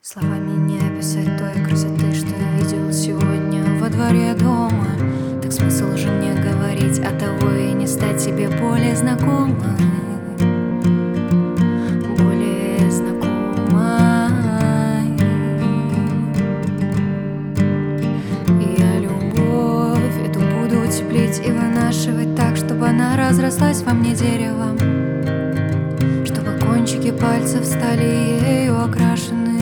Словами не описать той красоты, что я видел сегодня во дворе дома. Так смысл же мне говорить, а того и не стать себе более знакомой. Более знакомой. Я любовь эту буду утеплить и вынашивать так, чтобы она разрослась во мне деревом, чтобы кончики пальцев стали ею окрашены.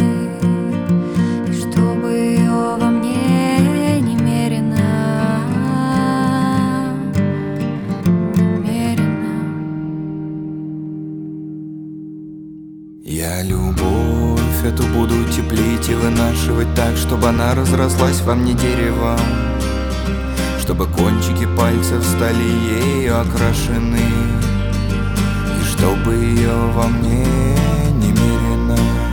Я любовь эту буду теплить и вынашивать так, чтобы она разрослась во мне деревом, чтобы кончики пальцев стали ею окрашены, и чтобы ее во мне немерено.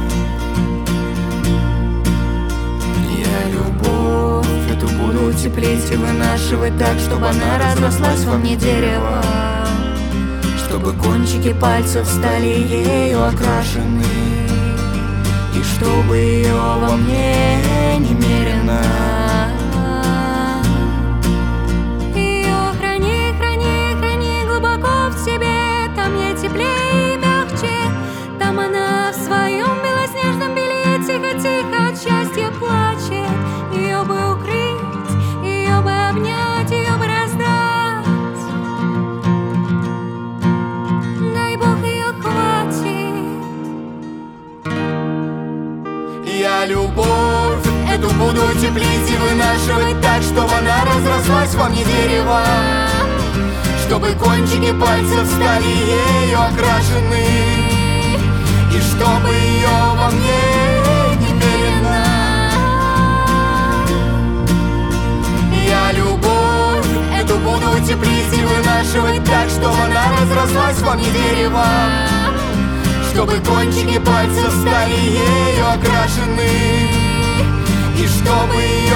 Я любовь эту буду теплить и вынашивать так, чтобы она разрослась во мне деревом, чтобы кончики пальцев стали ею окрашены, и чтобы ее во мне немерено. Ее храни, храни, храни глубоко в себе, там ей теплее и мягче, там она в своем белоснежном белье тихо-тихо от счастья плачет. Ее бы укрыть, ее бы обнять, ее бы раздать. Я любовь эту буду теплить и вынашивать так, чтобы она разрослась во мне деревом, чтобы кончики пальцев стали ею окрашены, и чтобы ее во мне немерено. Я любовь эту буду теплить и вынашивать так, чтобы она разрослась во мне деревом, чтобы кончики пальцев стали ею окрашены, и чтобы ее